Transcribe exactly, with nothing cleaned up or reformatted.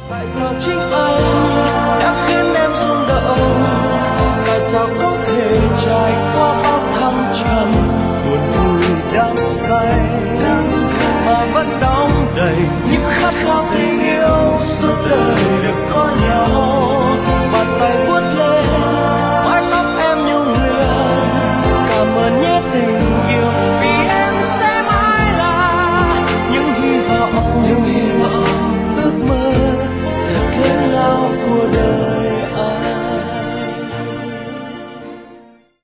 Tại sao chính anh đã khiến em rung động? Tại sao có thể trải qua bao thăng trầm, buồn vui đắng cay mà vẫn đong đầy những